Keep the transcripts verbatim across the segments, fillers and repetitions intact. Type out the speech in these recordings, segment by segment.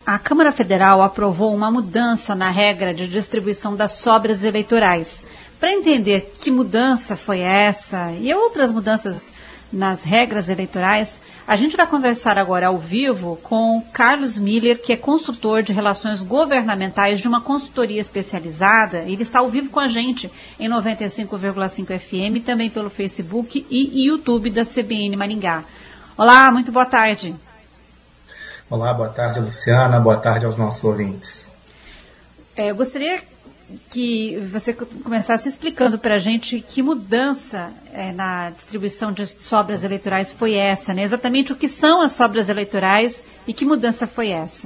A Câmara Federal aprovou uma mudança na regra de distribuição das sobras eleitorais. Para entender que mudança foi essa e outras mudanças nas regras eleitorais, a gente vai conversar agora ao vivo com Carlos Miller, que é consultor de relações governamentais de uma consultoria especializada. Ele está ao vivo com a gente em noventa e cinco vírgula cinco F M, também pelo Facebook e YouTube da C B N Maringá. Olá, muito boa tarde. Olá, boa tarde, Luciana. Boa tarde aos nossos ouvintes. É, eu gostaria que você começasse explicando para a gente que mudança é, na distribuição de sobras eleitorais foi essa, né? Exatamente o que são as sobras eleitorais e que mudança foi essa?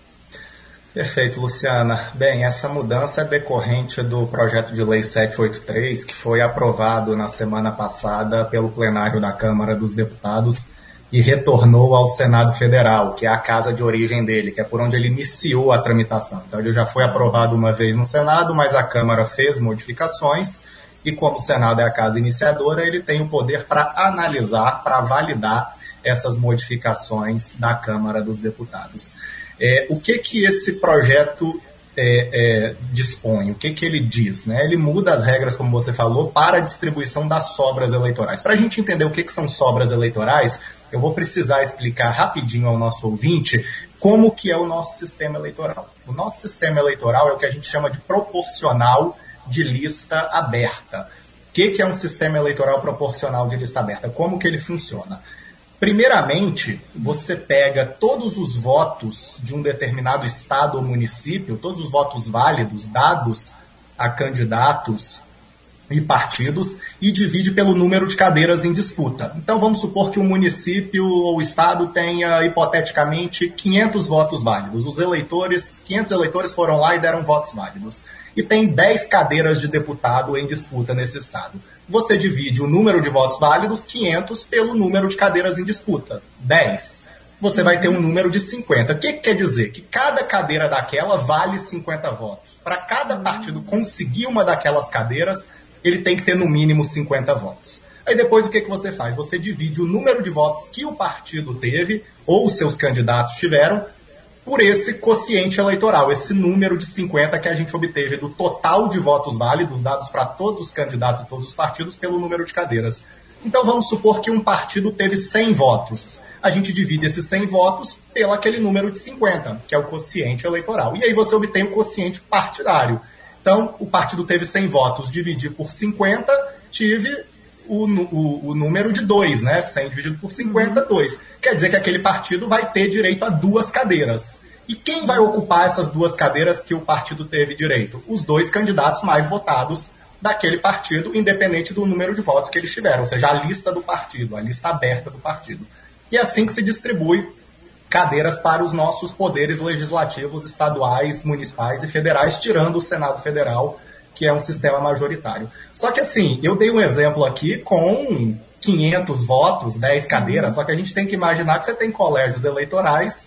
Perfeito, Luciana. Bem, essa mudança é decorrente do projeto de lei setecentos e oitenta e três, que foi aprovado na semana passada pelo plenário da Câmara dos Deputados e retornou ao Senado Federal, que é a casa de origem dele, que é por onde ele iniciou a tramitação. Então, ele já foi aprovado uma vez no Senado, mas a Câmara fez modificações e, como o Senado é a casa iniciadora, ele tem o poder para analisar, para validar essas modificações da Câmara dos Deputados. É, o que que esse projeto é, é, dispõe? O que que ele diz? Né? Ele muda as regras, como você falou, para a distribuição das sobras eleitorais. Para a gente entender o que que são sobras eleitorais, eu vou precisar explicar rapidinho ao nosso ouvinte como que é o nosso sistema eleitoral. O nosso sistema eleitoral é o que a gente chama de proporcional de lista aberta. O que que é um sistema eleitoral proporcional de lista aberta? Como que ele funciona? Primeiramente, você pega todos os votos de um determinado estado ou município, todos os votos válidos dados a candidatos e partidos, e divide pelo número de cadeiras em disputa. Então, vamos supor que o município ou o estado tenha, hipoteticamente, quinhentos votos válidos. Os eleitores, quinhentos eleitores foram lá e deram votos válidos. E tem dez cadeiras de deputado em disputa nesse estado. Você divide o número de votos válidos, quinhentos, pelo número de cadeiras em disputa, dez. Você vai ter um número de cinquenta. O que, que quer dizer? Que cada cadeira daquela vale cinquenta votos. Para cada partido conseguir uma daquelas cadeiras, ele tem que ter no mínimo cinquenta votos. Aí depois o que, que você faz? Você divide o número de votos que o partido teve, ou os seus candidatos tiveram, por esse quociente eleitoral, esse número de cinquenta que a gente obteve do total de votos válidos dados para todos os candidatos e todos os partidos pelo número de cadeiras. Então vamos supor que um partido teve cem votos. A gente divide esses cem votos pelo aquele número de cinquenta, que é o quociente eleitoral. E aí você obtém o quociente partidário. Então, o partido teve cem votos, dividir por cinquenta, tive o, o, o número de dois, né? cem dividido por cinquenta, dois. Quer dizer que aquele partido vai ter direito a duas cadeiras. E quem vai ocupar essas duas cadeiras que o partido teve direito? Os dois candidatos mais votados daquele partido, independente do número de votos que eles tiveram, ou seja, a lista do partido, a lista aberta do partido. E é assim que se distribui cadeiras para os nossos poderes legislativos estaduais, municipais e federais, tirando o Senado Federal, que é um sistema majoritário. Só que assim, eu dei um exemplo aqui com quinhentos votos, dez cadeiras, só que a gente tem que imaginar que você tem colégios eleitorais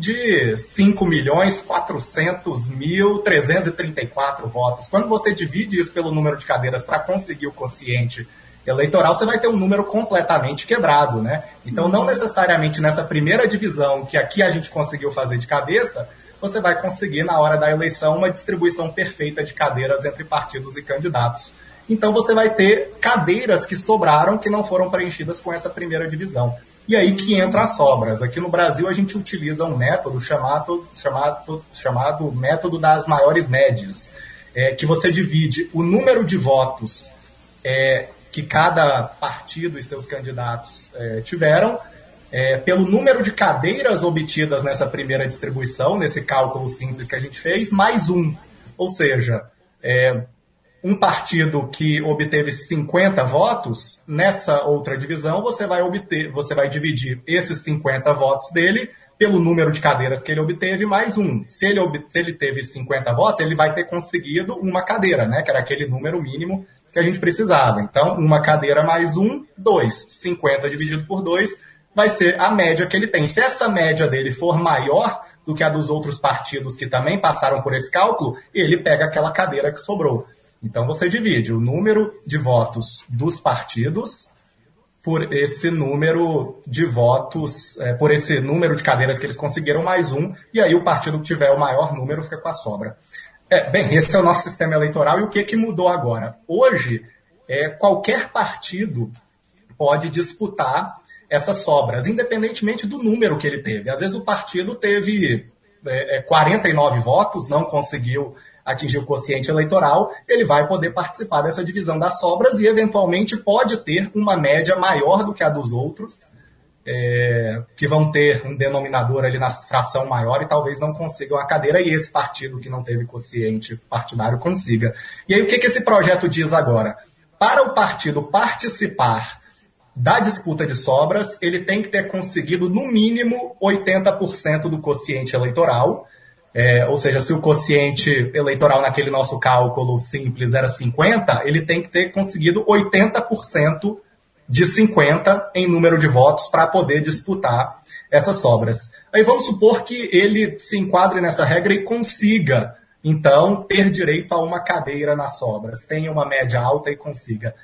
de cinco milhões quatrocentos mil trezentos e trinta e quatro votos. Quando você divide isso pelo número de cadeiras para conseguir o quociente eleitoral, você vai ter um número completamente quebrado, né? Então, não necessariamente nessa primeira divisão que aqui a gente conseguiu fazer de cabeça, você vai conseguir, na hora da eleição, uma distribuição perfeita de cadeiras entre partidos e candidatos. Então, você vai ter cadeiras que sobraram, que não foram preenchidas com essa primeira divisão. E aí que entram as sobras. Aqui no Brasil, a gente utiliza um método chamado, chamado, chamado método das maiores médias, é, que você divide o número de votos é, que cada partido e seus candidatos é, tiveram, é, pelo número de cadeiras obtidas nessa primeira distribuição, nesse cálculo simples que a gente fez, mais um. Ou seja, é, um partido que obteve cinquenta votos, nessa outra divisão você vai, obter, você vai dividir esses cinquenta votos dele pelo número de cadeiras que ele obteve, mais um. Se ele, ob, se ele teve cinquenta votos, ele vai ter conseguido uma cadeira, né, que era aquele número mínimo que a gente precisava. Então, uma cadeira mais um, dois. cinquenta dividido por dois vai ser a média que ele tem. Se essa média dele for maior do que a dos outros partidos que também passaram por esse cálculo, ele pega aquela cadeira que sobrou. Então, você divide o número de votos dos partidos por esse número de votos, é, por esse número de cadeiras que eles conseguiram, mais um, e aí o partido que tiver o maior número fica com a sobra. É, bem, esse é o nosso sistema eleitoral, e o que, que mudou agora? Hoje, é, qualquer partido pode disputar essas sobras, independentemente do número que ele teve. Às vezes o partido teve é, quarenta e nove votos, não conseguiu atingir o quociente eleitoral, ele vai poder participar dessa divisão das sobras e, eventualmente, pode ter uma média maior do que a dos outros, é, que vão ter um denominador ali na fração maior e talvez não consigam a cadeira, e esse partido que não teve quociente partidário consiga. E aí, o que, que esse projeto diz agora? Para o partido participar da disputa de sobras, ele tem que ter conseguido, no mínimo, oitenta por cento do quociente eleitoral. É, ou seja, se o quociente eleitoral naquele nosso cálculo simples era cinquenta, ele tem que ter conseguido oitenta por cento de cinquenta em número de votos para poder disputar essas sobras. Aí vamos supor que ele se enquadre nessa regra e consiga, então, ter direito a uma cadeira nas sobras, tenha uma média alta e consiga.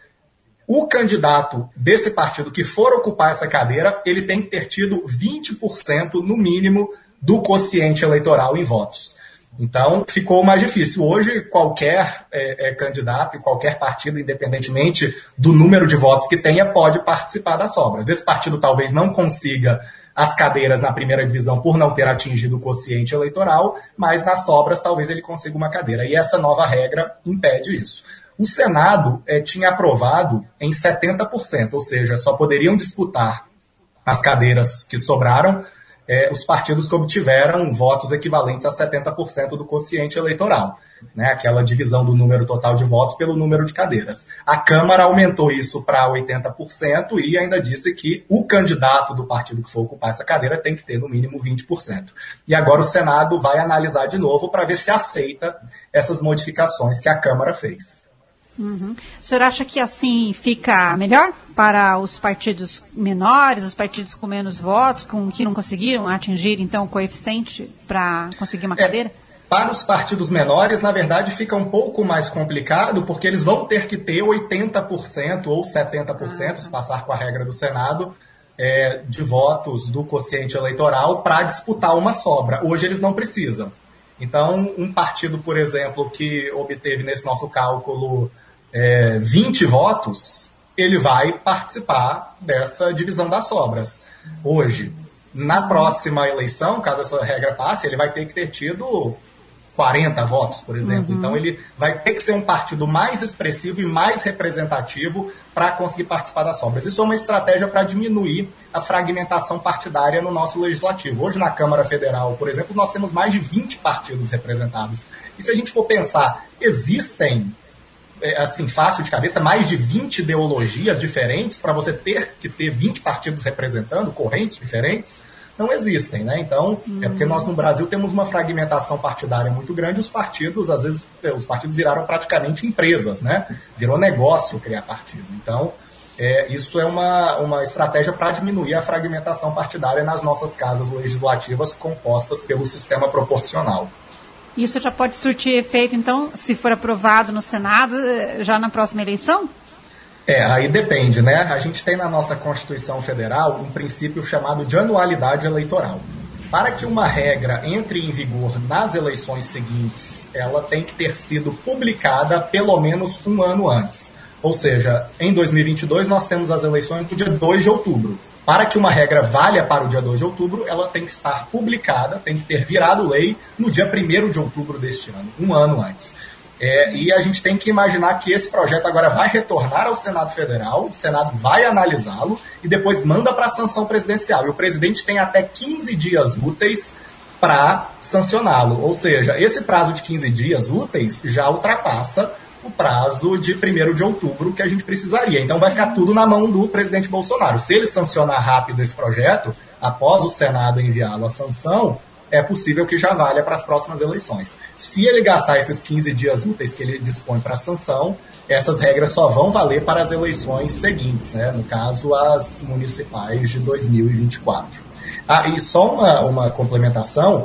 O candidato desse partido que for ocupar essa cadeira, ele tem que ter tido vinte por cento, no mínimo, do quociente eleitoral em votos. Então, ficou mais difícil. Hoje, qualquer é, é, candidato e qualquer partido, independentemente do número de votos que tenha, pode participar das sobras. Esse partido talvez não consiga as cadeiras na primeira divisão por não ter atingido o quociente eleitoral, mas nas sobras talvez ele consiga uma cadeira. E essa nova regra impede isso. O Senado é, tinha aprovado em setenta por cento, ou seja, só poderiam disputar as cadeiras que sobraram É, os partidos que obtiveram votos equivalentes a setenta por cento do quociente eleitoral, né? Aquela divisão do número total de votos pelo número de cadeiras. A Câmara aumentou isso para oitenta por cento e ainda disse que o candidato do partido que for ocupar essa cadeira tem que ter no mínimo vinte por cento. E agora o Senado vai analisar de novo para ver se aceita essas modificações que a Câmara fez. Uhum. O senhor acha que assim fica melhor para os partidos menores, os partidos com menos votos, com que não conseguiram atingir, então, o coeficiente para conseguir uma cadeira? É, para os partidos menores, na verdade, fica um pouco mais complicado, porque eles vão ter que ter oitenta por cento ou setenta por cento, ah, se passar com a regra do Senado, é, de votos do quociente eleitoral para disputar uma sobra. Hoje eles não precisam. Então, um partido, por exemplo, que obteve nesse nosso cálculo É, vinte votos, ele vai participar dessa divisão das sobras. Hoje, na próxima eleição, caso essa regra passe, ele vai ter que ter tido quarenta votos, por exemplo. Uhum. Então, ele vai ter que ser um partido mais expressivo e mais representativo para conseguir participar das sobras. Isso é uma estratégia para diminuir a fragmentação partidária no nosso legislativo. Hoje, na Câmara Federal, por exemplo, nós temos mais de vinte partidos representados. E se a gente for pensar, existem assim, fácil de cabeça, mais de vinte ideologias diferentes para você ter que ter vinte partidos representando, correntes diferentes, não existem, né? Então, hum. é porque nós no Brasil temos uma fragmentação partidária muito grande, os partidos, às vezes, os partidos viraram praticamente empresas, né? Virou negócio criar partido. Então, é, isso é uma, uma estratégia para diminuir a fragmentação partidária nas nossas casas legislativas compostas pelo sistema proporcional. Isso já pode surtir efeito, então, se for aprovado no Senado, já na próxima eleição? É, aí depende, né? A gente tem na nossa Constituição Federal um princípio chamado de anualidade eleitoral. Para que uma regra entre em vigor nas eleições seguintes, ela tem que ter sido publicada pelo menos um ano antes. Ou seja, em dois mil e vinte e dois nós temos as eleições no dia dois de outubro. Para que uma regra valha para o dia dois de outubro, ela tem que estar publicada, tem que ter virado lei no dia primeiro de outubro deste ano, um ano antes. É, e a gente tem que imaginar que esse projeto agora vai retornar ao Senado Federal, o Senado vai analisá-lo e depois manda para a sanção presidencial. E o presidente tem até quinze dias úteis para sancioná-lo. Ou seja, esse prazo de quinze dias úteis já ultrapassa o prazo de primeiro de outubro que a gente precisaria. Então vai ficar tudo na mão do presidente Bolsonaro. Se ele sancionar rápido esse projeto, após o Senado enviá-lo à sanção, é possível que já valha para as próximas eleições. Se ele gastar esses quinze dias úteis que ele dispõe para a sanção, essas regras só vão valer para as eleições seguintes, né? No caso, as municipais de dois mil e vinte e quatro. Ah, e só uma, uma complementação,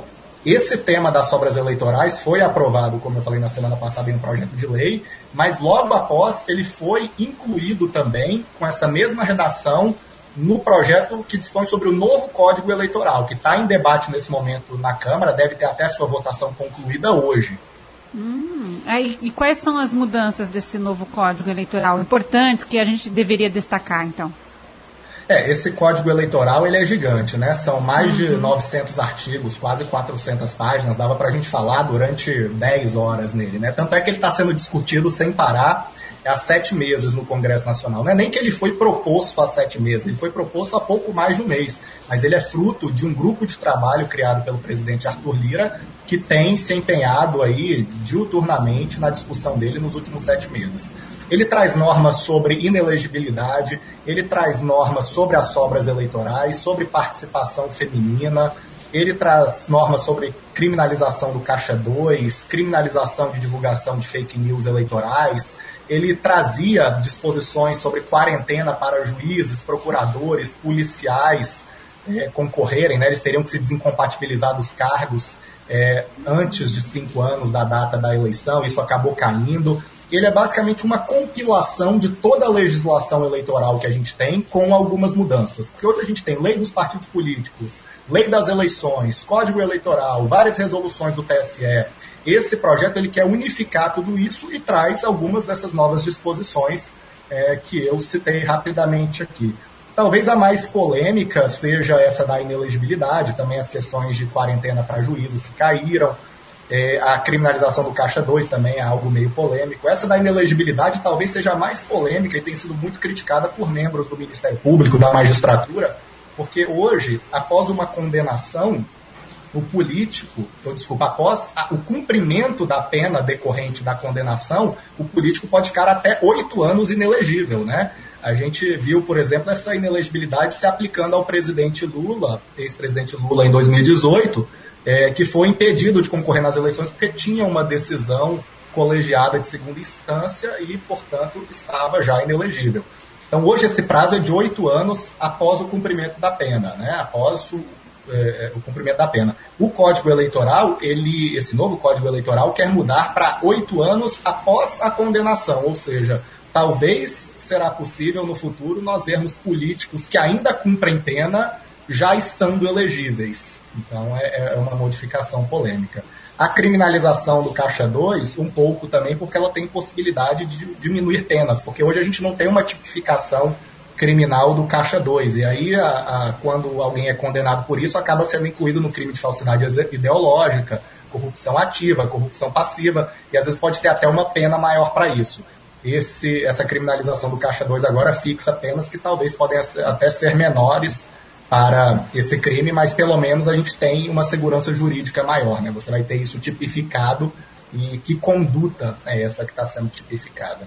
Esse tema das sobras eleitorais foi aprovado, como eu falei na semana passada, em um projeto de lei, mas logo após ele foi incluído também, com essa mesma redação, no projeto que dispõe sobre o novo Código Eleitoral, que está em debate nesse momento na Câmara, deve ter até sua votação concluída hoje. Hum, aí, e quais são as mudanças desse novo Código Eleitoral importantes que a gente deveria destacar, então? É, esse Código Eleitoral ele é gigante, né? São mais de novecentos artigos, quase quatrocentas páginas, dava para a gente falar durante dez horas nele, né? Tanto é que ele está sendo discutido sem parar há sete meses no Congresso Nacional. Não é nem que ele foi proposto há sete meses, ele foi proposto há pouco mais de um mês, mas ele é fruto de um grupo de trabalho criado pelo presidente Arthur Lira, que tem se empenhado aí diuturnamente na discussão dele nos últimos sete meses. Ele traz normas sobre inelegibilidade, ele traz normas sobre as sobras eleitorais, sobre participação feminina, ele traz normas sobre criminalização do Caixa dois, criminalização de divulgação de fake news eleitorais, ele trazia disposições sobre quarentena para juízes, procuradores, policiais é, concorrerem, né? Eles teriam que se desincompatibilizar dos cargos é, antes de cinco anos da data da eleição, isso acabou caindo. Ele é basicamente uma compilação de toda a legislação eleitoral que a gente tem, com algumas mudanças. Porque hoje a gente tem lei dos partidos políticos, lei das eleições, código eleitoral, várias resoluções do T S E. Esse projeto ele quer unificar tudo isso e traz algumas dessas novas disposições é, que eu citei rapidamente aqui. Talvez a mais polêmica seja essa da inelegibilidade, também as questões de quarentena para juízes que caíram. É, a criminalização do Caixa dois também é algo meio polêmico. Essa da inelegibilidade talvez seja a mais polêmica e tem sido muito criticada por membros do Ministério Público, da magistratura, porque hoje, após uma condenação, o político, então, desculpa, após a, o cumprimento da pena decorrente da condenação, o político pode ficar até oito anos inelegível, né? A gente viu, por exemplo, essa inelegibilidade se aplicando ao presidente Lula, ex-presidente Lula, em dois mil e dezoito, É, que foi impedido de concorrer nas eleições porque tinha uma decisão colegiada de segunda instância e, portanto, estava já inelegível. Então, hoje esse prazo é de oito anos após o cumprimento da pena, né? Após o, é, o cumprimento da pena. O Código Eleitoral, ele, esse novo Código Eleitoral, quer mudar para oito anos após a condenação, ou seja, talvez será possível no futuro nós vermos políticos que ainda cumprem pena já estando elegíveis. Então, é, é uma modificação polêmica. A criminalização do Caixa dois, um pouco também, porque ela tem possibilidade de diminuir penas, porque hoje a gente não tem uma tipificação criminal do Caixa dois, e aí, a, a, quando alguém é condenado por isso, acaba sendo incluído no crime de falsidade ideológica, corrupção ativa, corrupção passiva, e às vezes pode ter até uma pena maior para isso. Esse, essa criminalização do Caixa dois agora fixa penas que talvez podem até ser menores para esse crime, mas pelo menos a gente tem uma segurança jurídica maior, né? Você vai ter isso tipificado e que conduta é essa que está sendo tipificada.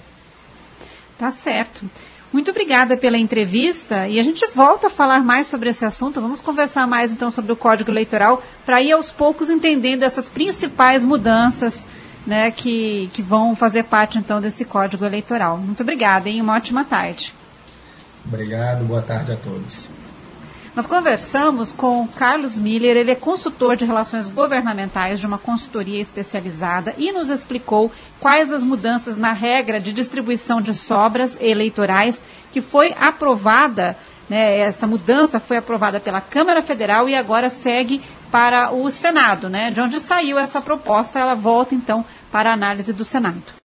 Tá certo. Muito obrigada pela entrevista e a gente volta a falar mais sobre esse assunto. Vamos conversar mais então sobre o Código Eleitoral para ir aos poucos entendendo essas principais mudanças, né, que, que vão fazer parte então desse Código Eleitoral. Muito obrigada, hein? Uma ótima tarde. Obrigado, boa tarde a todos. Nós conversamos com o Carlos Miller, ele é consultor de relações governamentais de uma consultoria especializada e nos explicou quais as mudanças na regra de distribuição de sobras eleitorais que foi aprovada, né, essa mudança foi aprovada pela Câmara Federal e agora segue para o Senado, né, de onde saiu essa proposta, ela volta então para a análise do Senado.